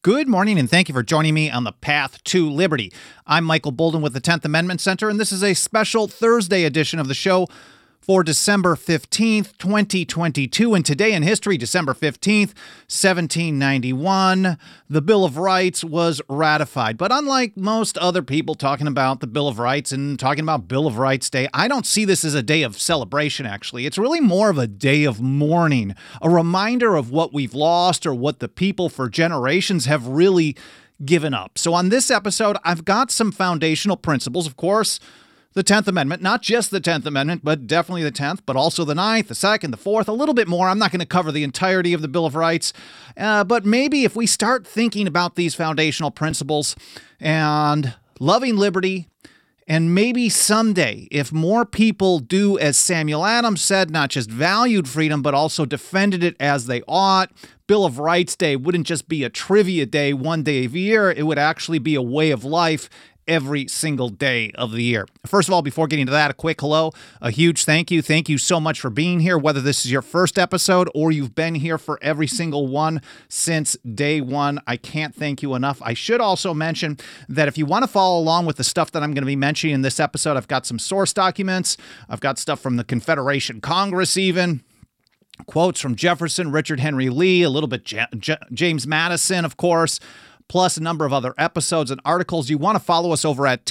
Good morning, and thank you for joining me on the Path to Liberty. I'm Michael Bolden with the 10th Amendment Center, and this is a special Thursday edition of the show for December 15th, 2022. And today in history, December 15th, 1791, the Bill of Rights was ratified. But unlike most other people talking about the Bill of Rights and talking about Bill of Rights Day, I don't see this as a day of celebration, actually. It's really more of a day of mourning, a reminder of what we've lost or what the people for generations have really given up. So on this episode, I've got some foundational principles, of course. The 10th Amendment, not just the 10th Amendment, but definitely the 10th, but also the 9th, the 2nd, the 4th, a little bit more. I'm not going to cover the entirety of the Bill of Rights, but maybe if we start thinking about these foundational principles and loving liberty, and maybe someday, if more people do as Samuel Adams said, not just valued freedom, but also defended it as they ought, Bill of Rights Day wouldn't just be a trivia day one day of year, it would actually be a way of life every single day of the year. First of all, before getting to that, a quick hello, a huge thank you. Thank you so much for being here, whether this is your first episode or you've been here for every single one since day one. I can't thank you enough. I should also mention that if you want to follow along with the stuff that I'm going to be mentioning in this episode, I've got some source documents. I've got stuff from the Confederation Congress even. Quotes from Jefferson, Richard Henry Lee, a little bit James Madison, of course, plus a number of other episodes and articles. You want to follow us over at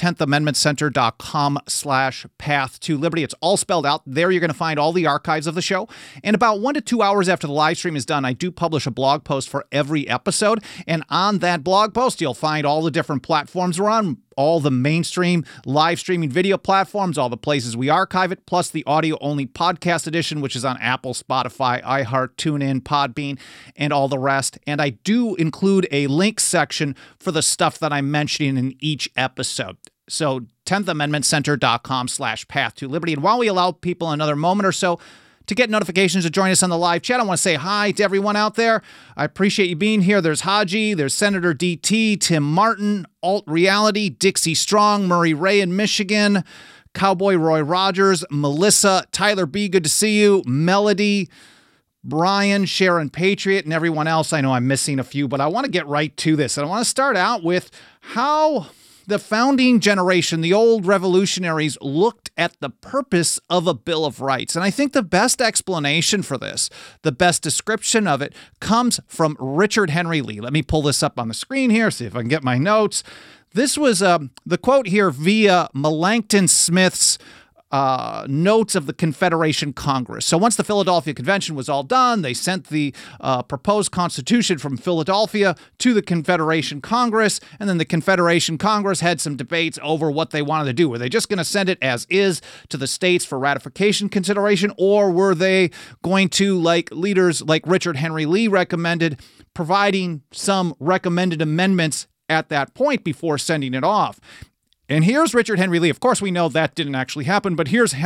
10thamendmentcenter.com/path to liberty. It's all spelled out. There you're going to find all the archives of the show. And about 1 to 2 hours after the live stream is done, I do publish a blog post for every episode. And on that blog post, you'll find all the different platforms we're on, all the mainstream live streaming video platforms, all the places we archive it, plus the audio-only podcast edition, which is on Apple, Spotify, iHeart, TuneIn, Podbean, and all the rest. And I do include a link section for the stuff that I'm mentioning in each episode. So 10thamendmentcenter.com/path to liberty. And while we allow people another moment or so to get notifications to join us on the live chat, I want to say hi to everyone out there. I appreciate you being here. There's Haji, there's Senator DT, Tim Martin, Alt Reality, Dixie Strong, Murray Ray in Michigan, Cowboy Roy Rogers, Melissa, Tyler B., good to see you, Melody, Brian, Sharon Patriot, and everyone else. I know I'm missing a few, but I want to get right to this. And I want to start out with how the founding generation, the old revolutionaries, looked at the purpose of a Bill of Rights. And I think the best explanation for this, the best description of it, comes from Richard Henry Lee. Let me pull this up on the screen here, see if I can get my notes. This was the quote here via Melancton Smith's notes of the Confederation Congress. So once the Philadelphia Convention was all done, they sent the proposed Constitution from Philadelphia to the Confederation Congress, and then the Confederation Congress had some debates over what they wanted to do. Were they just going to send it as is to the states for ratification consideration, or were they going to, like leaders like Richard Henry Lee recommended, providing some recommended amendments at that point before sending it off? And here's Richard Henry Lee. Of course, we know that didn't actually happen, but here's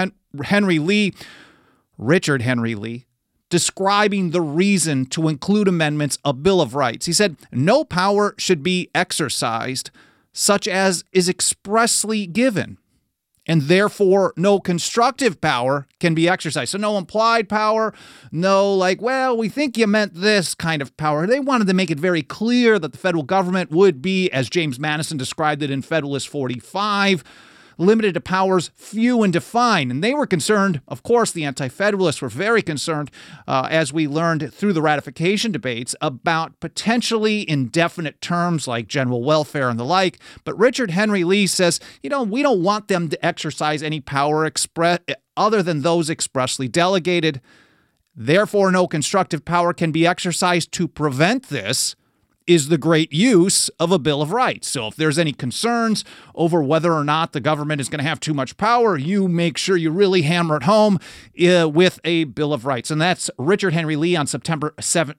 Richard Henry Lee, describing the reason to include amendments, a Bill of Rights. He said, "No power should be exercised such as is expressly given, and therefore no constructive power can be exercised." So no implied power, no we think you meant this kind of power. They wanted to make it very clear that the federal government would be, as James Madison described it in Federalist 45, limited to powers few and defined. And they were concerned, of course, the Anti-Federalists were very concerned, as we learned through the ratification debates, about potentially indefinite terms like general welfare and the like. But Richard Henry Lee says, we don't want them to exercise any power other than those expressly delegated. Therefore, no constructive power can be exercised to prevent this, is the great use of a Bill of Rights. So if there's any concerns over whether or not the government is going to have too much power, you make sure you really hammer it home with a Bill of Rights. And that's Richard Henry Lee on September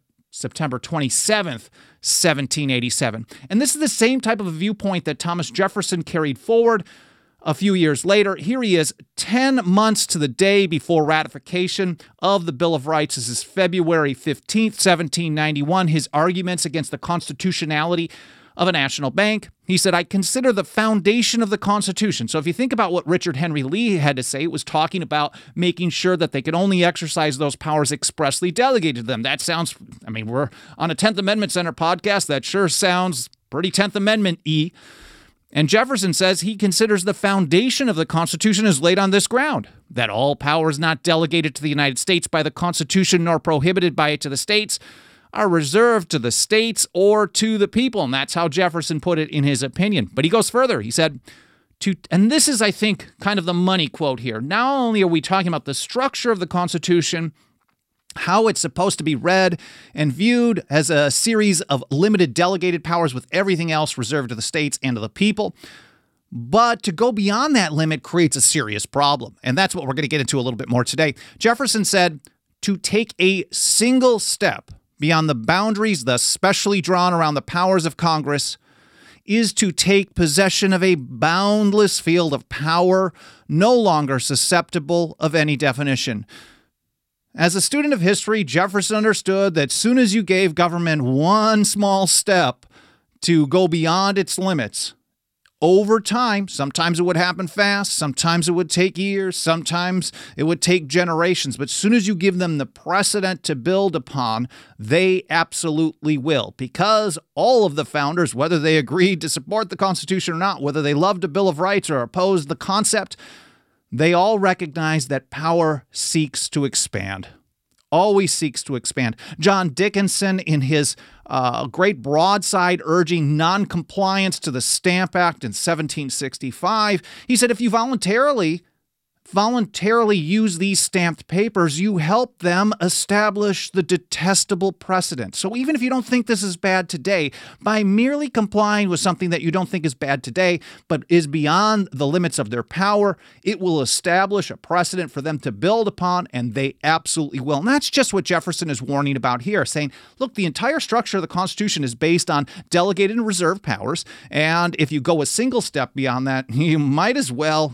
27th, 1787. And this is the same type of a viewpoint that Thomas Jefferson carried forward a few years later. Here he is 10 months to the day before ratification of the Bill of Rights. This is February 15th, 1791. His arguments against the constitutionality of a national bank. He said, I consider the foundation of the Constitution. So if you think about what Richard Henry Lee had to say, it was talking about making sure that they could only exercise those powers expressly delegated to them. That sounds, we're on a 10th Amendment Center podcast. That sure sounds pretty 10th Amendment-y. And Jefferson says he considers the foundation of the Constitution is laid on this ground, that all powers not delegated to the United States by the Constitution nor prohibited by it to the states are reserved to the states or to the people. And that's how Jefferson put it in his opinion. But he goes further. He said, and this is, I think, kind of the money quote here. Not only are we talking about the structure of the Constitution, how it's supposed to be read and viewed as a series of limited delegated powers with everything else reserved to the states and to the people, but to go beyond that limit creates a serious problem. And that's what we're going to get into a little bit more today. Jefferson said, to take a single step beyond the boundaries thus specially drawn around the powers of Congress is to take possession of a boundless field of power no longer susceptible of any definition. As a student of history, Jefferson understood that soon as you gave government one small step to go beyond its limits, over time, sometimes it would happen fast, sometimes it would take years, sometimes it would take generations. But as soon as you give them the precedent to build upon, they absolutely will. Because all of the founders, whether they agreed to support the Constitution or not, whether they loved the Bill of Rights or opposed the concept, they all recognize that power seeks to expand. Always seeks to expand. John Dickinson, in his great broadside urging noncompliance to the Stamp Act in 1765, he said, if you voluntarily use these stamped papers, you help them establish the detestable precedent. So even if you don't think this is bad today, by merely complying with something that you don't think is bad today, but is beyond the limits of their power, it will establish a precedent for them to build upon, and they absolutely will. And that's just what Jefferson is warning about here, saying, look, the entire structure of the Constitution is based on delegated and reserved powers, and if you go a single step beyond that, you might as well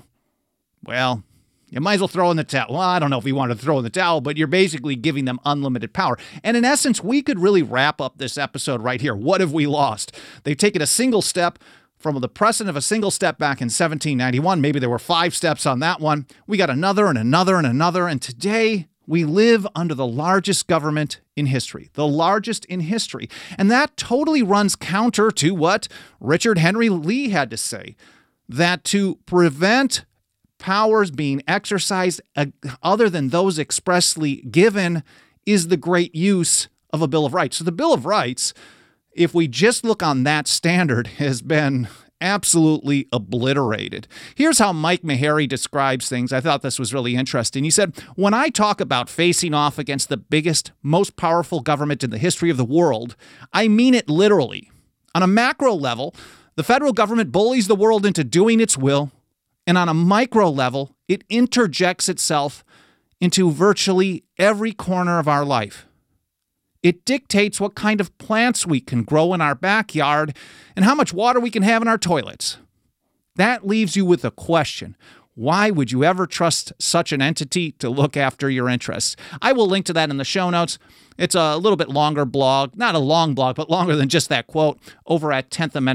throw in the towel. Well, I don't know if you want to throw in the towel, but you're basically giving them unlimited power. And in essence, we could really wrap up this episode right here. What have we lost? They've taken a single step from the precedent of a single step back in 1791. Maybe there were 5 steps on that one. We got another and another and another. And today we live under the largest government in history, the largest in history. And that totally runs counter to what Richard Henry Lee had to say, that to prevent powers being exercised other than those expressly given is the great use of a Bill of Rights. So the Bill of Rights, if we just look on that standard, has been absolutely obliterated. Here's how Mike Maharrey describes things. I thought this was really interesting. He said, when I talk about facing off against the biggest, most powerful government in the history of the world, I mean it literally. On a macro level, the federal government bullies the world into doing its will. And on a micro level, it interjects itself into virtually every corner of our life. It dictates what kind of plants we can grow in our backyard and how much water we can have in our toilets. That leaves you with a question. Why would you ever trust such an entity to look after your interests? I will link to that in the show notes. It's a little bit longer blog, not a long blog, but longer than just that quote, over at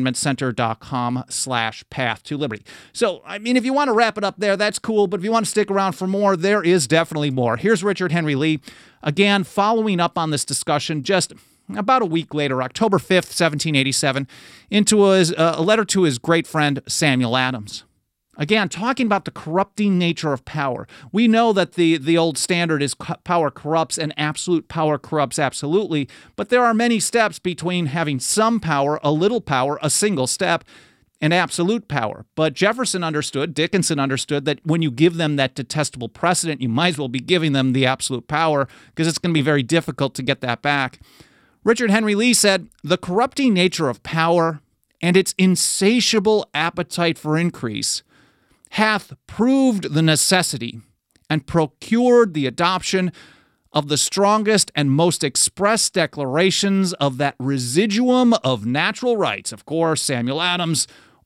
10thamendmentcenter.com/path to liberty. So, if you want to wrap it up there, that's cool. But if you want to stick around for more, there is definitely more. Here's Richard Henry Lee, again, following up on this discussion just about a week later, October 5th, 1787, into a letter to his great friend Samuel Adams. Again, talking about the corrupting nature of power. We know that the old standard is power corrupts and absolute power corrupts absolutely, but there are many steps between having some power, a little power, a single step, and absolute power. But Jefferson understood, Dickinson understood, that when you give them that detestable precedent, you might as well be giving them the absolute power because it's going to be very difficult to get that back. Richard Henry Lee said, the corrupting nature of power and its insatiable appetite for increase hath proved the necessity and procured the adoption of the strongest and most express declarations of that residuum of natural rights. Of course, Samuel Adams,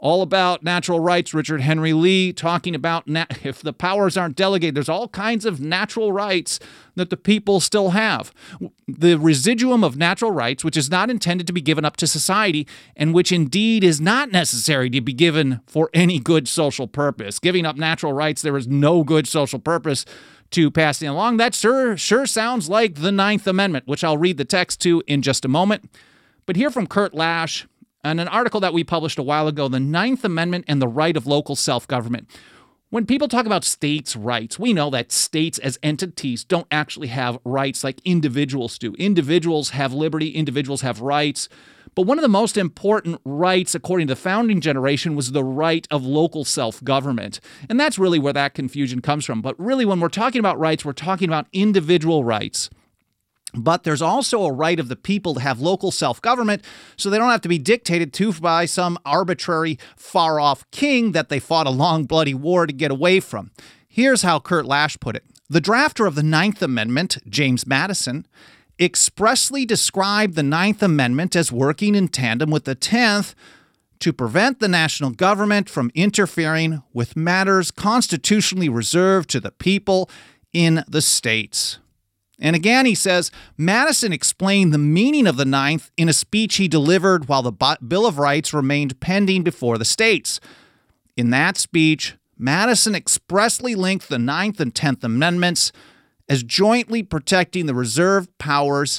all about natural rights. Richard Henry Lee talking about if the powers aren't delegated, there's all kinds of natural rights that the people still have. The residuum of natural rights, which is not intended to be given up to society, and which indeed is not necessary to be given for any good social purpose. Giving up natural rights, there is no good social purpose to passing along. That sure sounds like the Ninth Amendment, which I'll read the text to in just a moment. But hear from Kurt Lash on an article that we published a while ago, The Ninth Amendment and the Right of Local Self-Government. When people talk about states' rights, we know that states as entities don't actually have rights like individuals do. Individuals have liberty, individuals have rights. But one of the most important rights, according to the founding generation, was the right of local self-government. And that's really where that confusion comes from. But really, when we're talking about rights, we're talking about individual rights. But there's also a right of the people to have local self-government so they don't have to be dictated to by some arbitrary, far-off king that they fought a long, bloody war to get away from. Here's how Kurt Lash put it. The drafter of the Ninth Amendment, James Madison, expressly described the Ninth Amendment as working in tandem with the 10th to prevent the national government from interfering with matters constitutionally reserved to the people in the states. And again, he says, Madison explained the meaning of the Ninth in a speech he delivered while the Bill of Rights remained pending before the states. In that speech, Madison expressly linked the Ninth and 10th Amendments as jointly protecting the reserved powers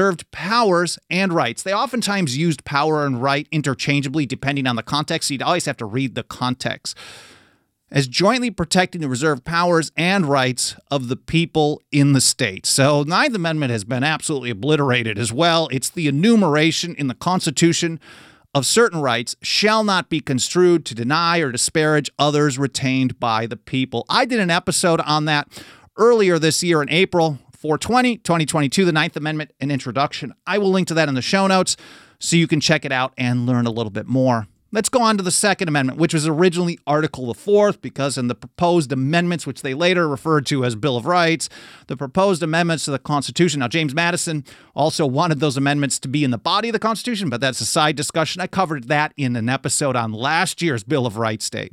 and rights. They oftentimes used power and right interchangeably depending on the context. So you'd always have to read the context. As jointly protecting the reserved powers and rights of the people in the states. So the Ninth Amendment has been absolutely obliterated as well. It's the enumeration in the Constitution of certain rights shall not be construed to deny or disparage others retained by the people. I did an episode on that earlier this year in April 2022, the Ninth Amendment, an introduction. I will link to that in the show notes so you can check it out and learn a little bit more. Let's go on to the Second Amendment, which was originally Article IV, because in the proposed amendments, which they later referred to as Bill of Rights, the proposed amendments to the Constitution. Now, James Madison also wanted those amendments to be in the body of the Constitution, but that's a side discussion. I covered that in an episode on last year's Bill of Rights Day.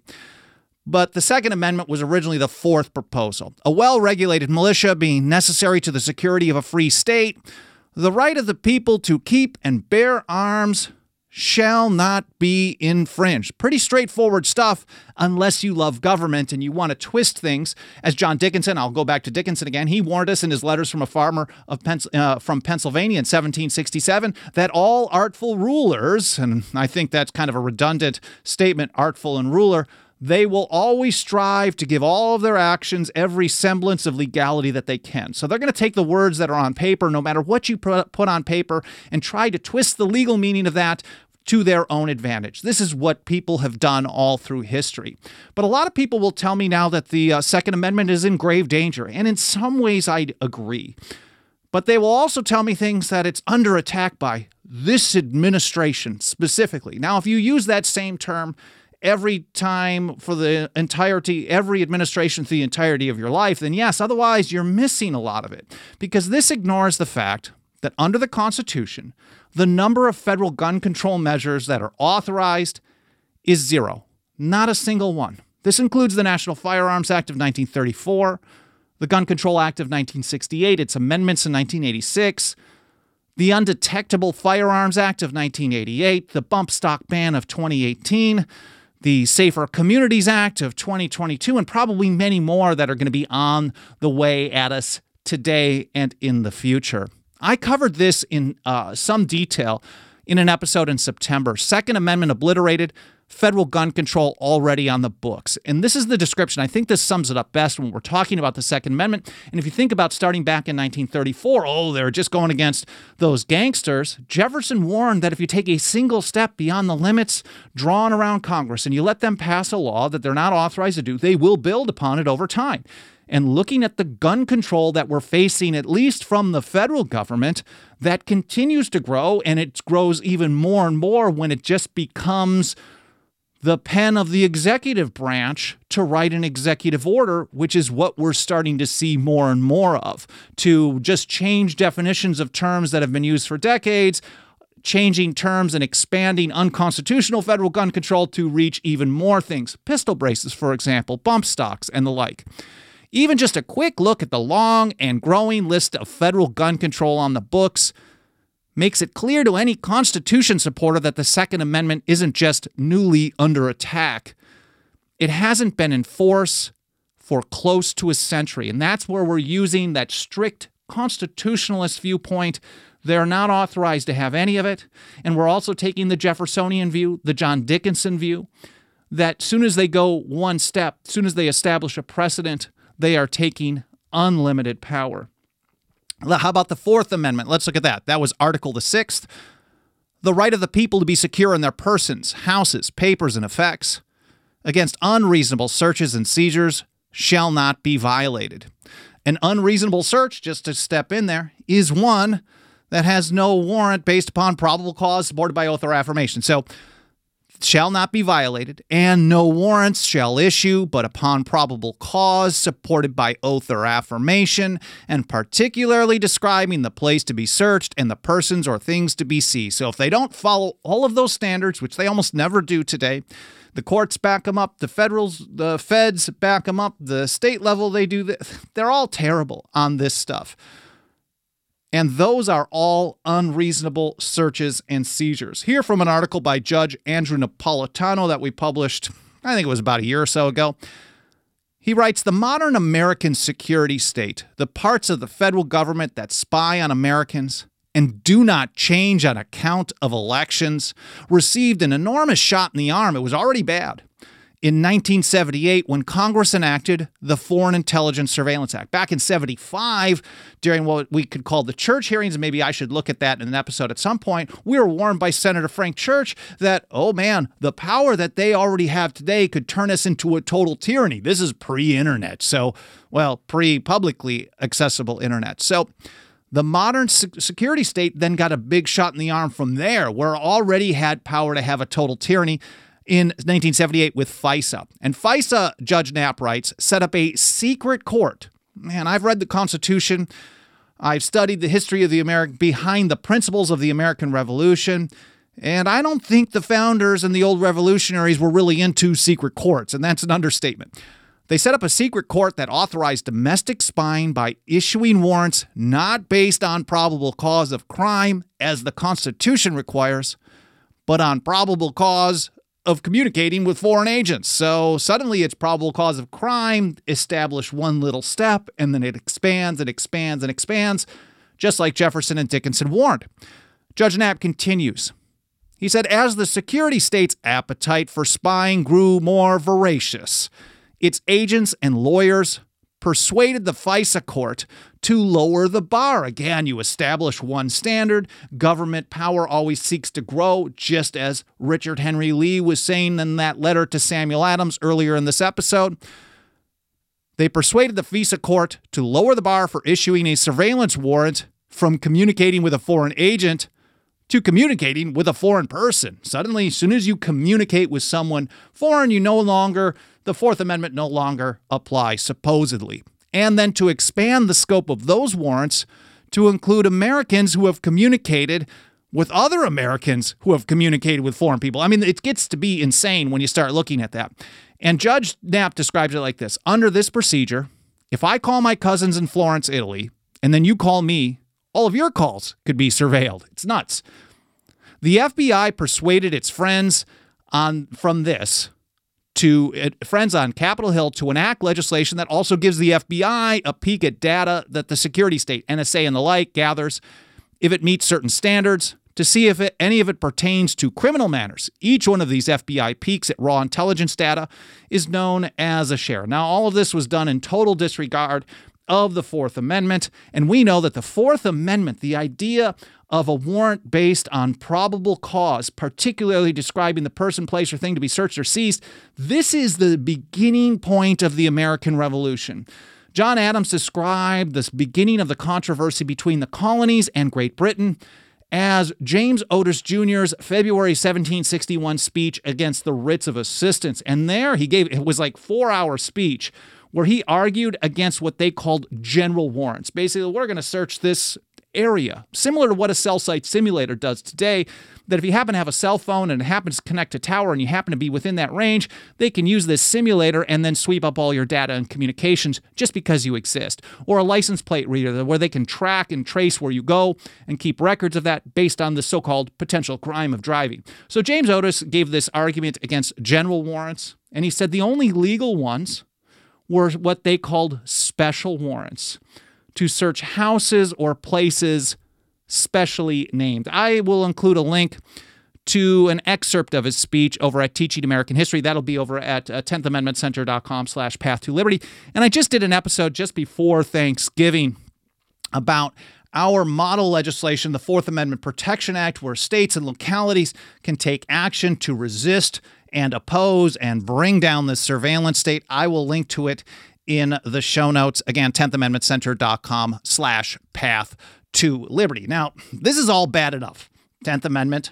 But the Second Amendment was originally the fourth proposal. A well-regulated militia being necessary to the security of a free state, the right of the people to keep and bear arms shall not be infringed. Pretty straightforward stuff unless you love government and you want to twist things. As John Dickinson, I'll go back to Dickinson again, he warned us in his letters from a farmer from Pennsylvania in 1767 that all artful rulers, and I think that's kind of a redundant statement, artful and ruler, they will always strive to give all of their actions every semblance of legality that they can. So they're going to take the words that are on paper, no matter what you put on paper, and try to twist the legal meaning of that to their own advantage. This is what people have done all through history. But a lot of people will tell me now that the Second Amendment is in grave danger, and in some ways I agree. But they will also tell me things that it's under attack by this administration specifically. Now, if you use that same term every time for the entirety, every administration through the entirety of your life, then yes, otherwise you're missing a lot of it. Because this ignores the fact that under the Constitution, the number of federal gun control measures that are authorized is zero. Not a single one. This includes the National Firearms Act of 1934, the Gun Control Act of 1968, its amendments in 1986, the Undetectable Firearms Act of 1988, the Bump Stock Ban of 2018, the Safer Communities Act of 2022, and probably many more that are going to be on the way at us today and in the future. I covered this in some detail in an episode in September. Second Amendment obliterated, federal gun control already on the books. And this is the description. I think this sums it up best when we're talking about the Second Amendment. And if you think about starting back in 1934, they're just going against those gangsters. Jefferson warned that if you take a single step beyond the limits drawn around Congress and you let them pass a law that they're not authorized to do, they will build upon it over time. And looking at the gun control that we're facing, at least from the federal government, that continues to grow, and it grows even more and more when it just becomes the pen of the executive branch to write an executive order, which is what we're starting to see more and more of, to just change definitions of terms that have been used for decades, changing terms and expanding unconstitutional federal gun control to reach even more things. Pistol braces, for example, bump stocks, and the like. Even just a quick look at the long and growing list of federal gun control on the books makes it clear to any Constitution supporter that the Second Amendment isn't just newly under attack. It hasn't been in force for close to a century, and that's where we're using that strict constitutionalist viewpoint. They're not authorized to have any of it, and we're also taking the Jeffersonian view, the John Dickinson view, that soon as they go one step, soon as they establish a precedent, they are taking unlimited power. How about the Fourth Amendment? Let's look at that. That was Article the 6th. The right of the people to be secure in their persons, houses, papers, and effects against unreasonable searches and seizures shall not be violated. An unreasonable search, just to step in there, is one that has no warrant based upon probable cause supported by oath or affirmation. So, shall not be violated, and no warrants shall issue but upon probable cause supported by oath or affirmation, and particularly describing the place to be searched and the persons or things to be seized. So if they don't follow all of those standards, which they almost never do today, the courts back them up, the feds back them up, the state level they do this. They're all terrible on this stuff. And those are all unreasonable searches and seizures. Here from an article by Judge Andrew Napolitano that we published, I think it was about a year or so ago. He writes, the modern American security state, the parts of the federal government that spy on Americans and do not change on account of elections, received an enormous shot in the arm. It was already bad. In 1978, when Congress enacted the Foreign Intelligence Surveillance Act. Back in 75, during what we could call the Church hearings, and maybe I should look at that in an episode at some point, we were warned by Senator Frank Church that, oh man, the power that they already have today could turn us into a total tyranny. This is pre-internet, pre-publicly accessible internet. So the modern security state then got a big shot in the arm from there, where it already had power to have a total tyranny in 1978 with FISA. And FISA, Judge Knapp writes, set up a secret court. Man, I've read the Constitution. I've studied the history of behind the principles of the American Revolution. And I don't think the founders and the old revolutionaries were really into secret courts. And that's an understatement. They set up a secret court that authorized domestic spying by issuing warrants not based on probable cause of crime, as the Constitution requires, but on probable cause of communicating with foreign agents. So suddenly it's probable cause of crime, establish one little step, and then it expands and expands and expands, just like Jefferson and Dickinson warned. Judge Knapp continues. He said, as the security state's appetite for spying grew more voracious, its agents and lawyers persuaded the FISA court to lower the bar. Again, you establish one standard. Government power always seeks to grow, just as Richard Henry Lee was saying in that letter to Samuel Adams earlier in this episode. They persuaded the FISA court to lower the bar for issuing a surveillance warrant from communicating with a foreign agent to communicating with a foreign person. Suddenly, as soon as you communicate with someone foreign, the Fourth Amendment no longer applies, supposedly. And then to expand the scope of those warrants to include Americans who have communicated with other Americans who have communicated with foreign people. I mean, it gets to be insane when you start looking at that. And Judge Knapp describes it like this. Under this procedure, if I call my cousins in Florence, Italy, and then you call me, all of your calls could be surveilled. It's nuts. The FBI persuaded its friends on Capitol Hill to enact legislation that also gives the FBI a peek at data that the security state, NSA and the like, gathers if it meets certain standards to see if any of it pertains to criminal matters. Each one of these FBI peeks at raw intelligence data is known as a share. Now, all of this was done in total disregard of the Fourth Amendment, and we know that the Fourth Amendment, the idea of a warrant based on probable cause, particularly describing the person, place, or thing to be searched or seized, this is the beginning point of the American Revolution. John Adams described this beginning of the controversy between the colonies and Great Britain as James Otis Jr.'s February 1761 speech against the writs of assistance. And there it was like 4-hour speech where he argued against what they called general warrants. Basically, we're going to search this area, similar to what a cell site simulator does today, that if you happen to have a cell phone and it happens to connect to a tower and you happen to be within that range, they can use this simulator and then sweep up all your data and communications just because you exist. Or a license plate reader where they can track and trace where you go and keep records of that based on the so-called potential crime of driving. So James Otis gave this argument against general warrants, and he said the only legal ones were what they called special warrants to search houses or places specially named. I will include a link to an excerpt of his speech over at Teaching American History. That'll be over at 10thamendmentcenter.com/path to liberty. And I just did an episode just before Thanksgiving about our model legislation, the Fourth Amendment Protection Act, where states and localities can take action to resist and oppose and bring down this surveillance state. I will link to it in the show notes. Again, 10thamendmentcenter.com/path to liberty. Now, this is all bad enough. 10th Amendment,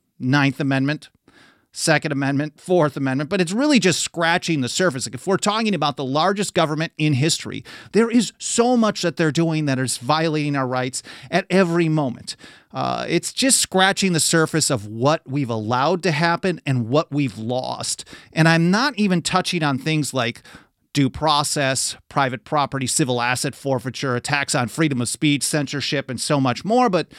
9th Amendment, Second Amendment, Fourth Amendment, but it's really just scratching the surface. Like if we're talking about the largest government in history, there is so much that they're doing that is violating our rights at every moment. It's just scratching the surface of what we've allowed to happen and what we've lost. And I'm not even touching on things like due process, private property, civil asset forfeiture, attacks on freedom of speech, censorship, and so much more. But,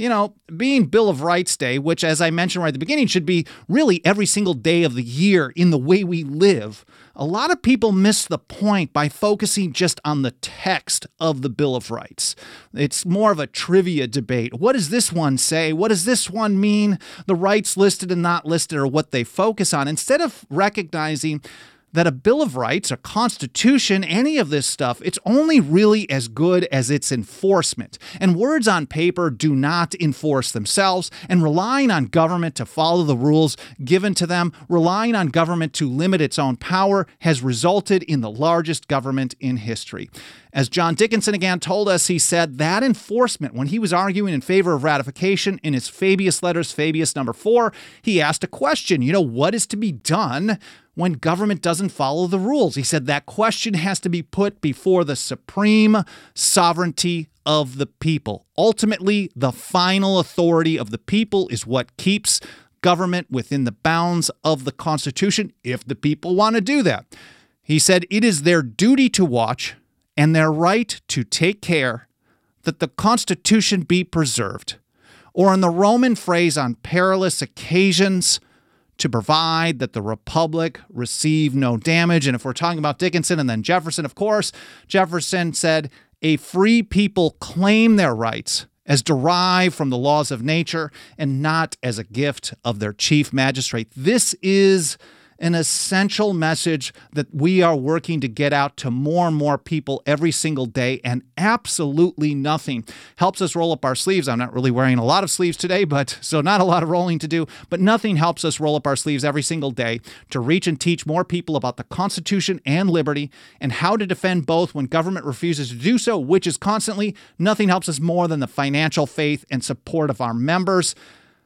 being Bill of Rights Day, which, as I mentioned right at the beginning, should be really every single day of the year in the way we live, a lot of people miss the point by focusing just on the text of the Bill of Rights. It's more of a trivia debate. What does this one say? What does this one mean? The rights listed and not listed are what they focus on, instead of recognizing that a Bill of Rights, a Constitution, any of this stuff, it's only really as good as its enforcement. And words on paper do not enforce themselves, and relying on government to follow the rules given to them, relying on government to limit its own power, has resulted in the largest government in history. As John Dickinson again told us, he said that enforcement, when he was arguing in favor of ratification in his Fabius Letters, Fabius number 4, he asked a question, what is to be done when government doesn't follow the rules? He said that question has to be put before the supreme sovereignty of the people. Ultimately, the final authority of the people is what keeps government within the bounds of the Constitution, if the people want to do that. He said it is their duty to watch and their right to take care that the Constitution be preserved, or in the Roman phrase, on perilous occasions, to provide that the republic receive no damage. And if we're talking about Dickinson and then Jefferson, of course, Jefferson said, a free people claim their rights as derived from the laws of nature and not as a gift of their chief magistrate. This is an essential message that we are working to get out to more and more people every single day, and absolutely nothing helps us roll up our sleeves. I'm not really wearing a lot of sleeves today, so not a lot of rolling to do, but nothing helps us roll up our sleeves every single day to reach and teach more people about the Constitution and liberty and how to defend both when government refuses to do so, which is constantly. Nothing helps us more than the financial faith and support of our members.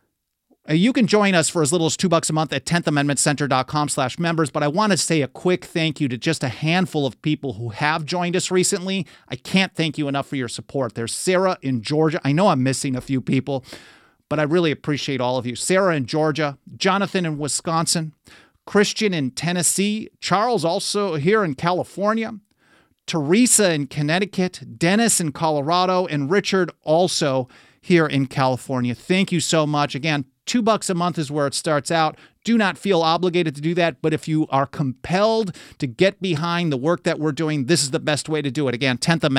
You can join us for as little as $2 a month at 10thamendmentcenter.com/members, but I want to say a quick thank you to just a handful of people who have joined us recently. I can't thank you enough for your support. There's Sarah in Georgia. I know I'm missing a few people, but I really appreciate all of you. Sarah in Georgia, Jonathan in Wisconsin, Christian in Tennessee, Charles also here in California, Teresa in Connecticut, Dennis in Colorado, and Richard also here in California. Thank you so much. Again, $2 a month is where it starts out. Do not feel obligated to do that, but if you are compelled to get behind the work that we're doing, this is the best way to do it. Again,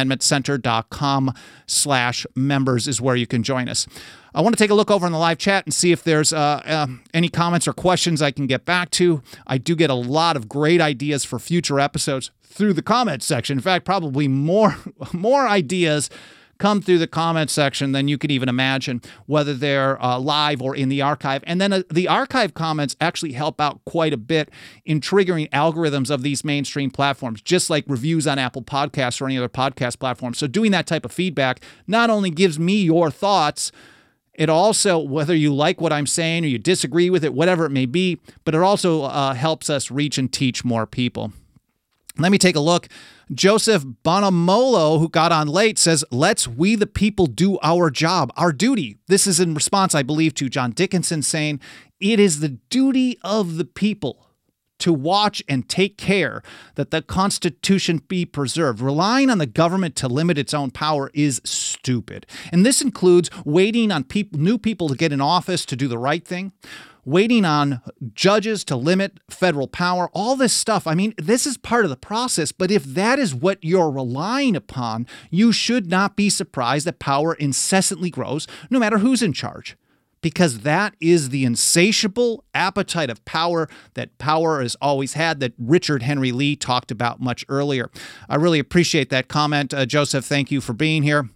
10thamendmentcenter.com/members is where you can join us. I want to take a look over in the live chat and see if there's any comments or questions I can get back to. I do get a lot of great ideas for future episodes through the comments section. In fact, probably more ideas come through the comment section than you could even imagine, whether they're live or in the archive. And then the archive comments actually help out quite a bit in triggering algorithms of these mainstream platforms, just like reviews on Apple Podcasts or any other podcast platform. So doing that type of feedback not only gives me your thoughts, it also, whether you like what I'm saying or you disagree with it, whatever it may be, but it also helps us reach and teach more people. Let me take a look. Joseph Bonamolo, who got on late, says, let's we the people do our job, our duty. This is in response, I believe, to John Dickinson saying, it is the duty of the people to watch and take care that the Constitution be preserved. Relying on the government to limit its own power is stupid. And this includes waiting on new people to get in office to do the right thing, waiting on judges to limit federal power, all this stuff. I mean, this is part of the process, but if that is what you're relying upon, you should not be surprised that power incessantly grows, no matter who's in charge, because that is the insatiable appetite of power that power has always had, that Richard Henry Lee talked about much earlier. I really appreciate that comment. Joseph, thank you for being here.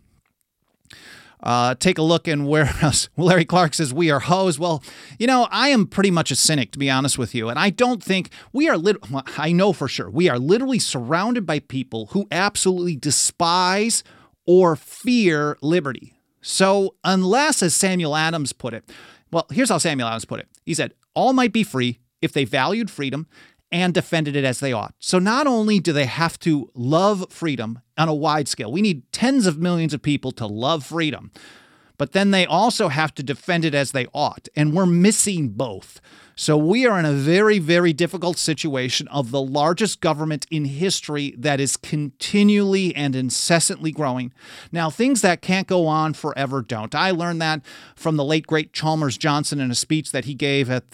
Take a look in where else. Larry Clark says, we are hoes. Well, I am pretty much a cynic, to be honest with you. And I don't think we are, I know for sure, we are literally surrounded by people who absolutely despise or fear liberty. So unless, as Samuel Adams put it, well, here's how Samuel Adams put it. He said, all might be free if they valued freedom and defended it as they ought. So not only do they have to love freedom on a wide scale, we need tens of millions of people to love freedom, but then they also have to defend it as they ought. And we're missing both. So we are in a very, very difficult situation of the largest government in history that is continually and incessantly growing. Now, things that can't go on forever don't. I learned that from the late, great Chalmers Johnson in a speech that he gave at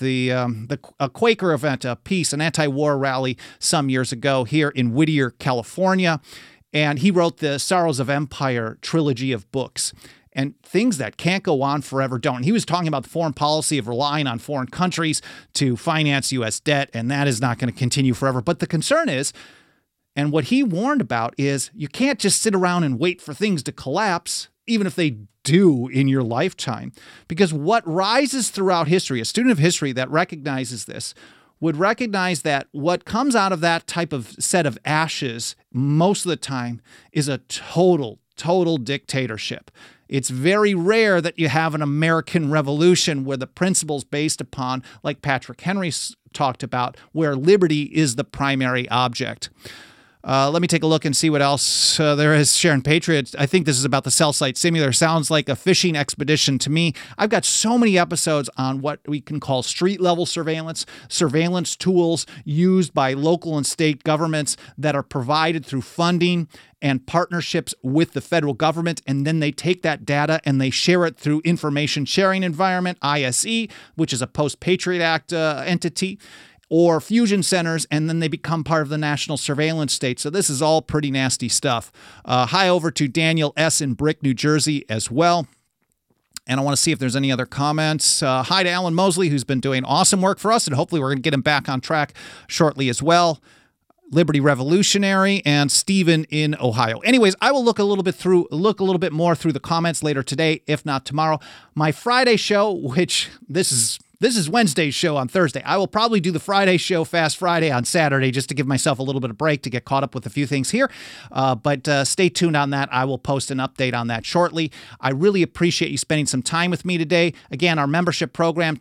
a Quaker event, a peace, an anti-war rally some years ago here in Whittier, California. And he wrote the Sorrows of Empire trilogy of books. And things that can't go on forever don't. He was talking about the foreign policy of relying on foreign countries to finance U.S. debt, and that is not going to continue forever. But the concern is, and what he warned about is, you can't just sit around and wait for things to collapse, even if they do in your lifetime. Because what rises throughout history, a student of history that recognizes this, would recognize that what comes out of that type of set of ashes most of the time is a total dictatorship. It's very rare that you have an American Revolution where the principles based upon, like Patrick Henry talked about, where liberty is the primary object. Let me take a look and see what else there is. Sharon Patriot, I think this is about the cell site simulator. Sounds like a fishing expedition to me. I've got so many episodes on what we can call street-level surveillance tools used by local and state governments that are provided through funding and partnerships with the federal government, and then they take that data and they share it through Information Sharing Environment, ISE, which is a post-Patriot Act entity, or fusion centers, and then they become part of the national surveillance state. So this is all pretty nasty stuff. Hi over to Daniel S. in Brick, New Jersey as well. And I want to see if there's any other comments. Hi to Alan Mosley, who's been doing awesome work for us, and hopefully we're going to get him back on track shortly as well. Liberty Revolutionary, and Stephen in Ohio. Anyways, I will look a little bit more through the comments later today, if not tomorrow. My Friday show, which this is Wednesday's show on Thursday. I will probably do the Friday show, Fast Friday, on Saturday, just to give myself a little bit of break to get caught up with a few things here. But stay tuned on that. I will post an update on that shortly. I really appreciate you spending some time with me today. Again, our membership program,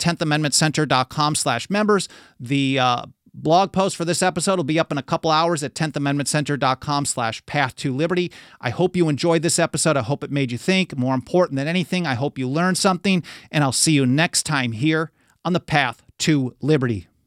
10thamendmentcenter.com/members. The blog post for this episode will be up in a couple hours at 10thamendmentcenter.com/path-to-liberty. I hope you enjoyed this episode. I hope it made you think. More important than anything, I hope you learned something. And I'll see you next time here on the Path to Liberty.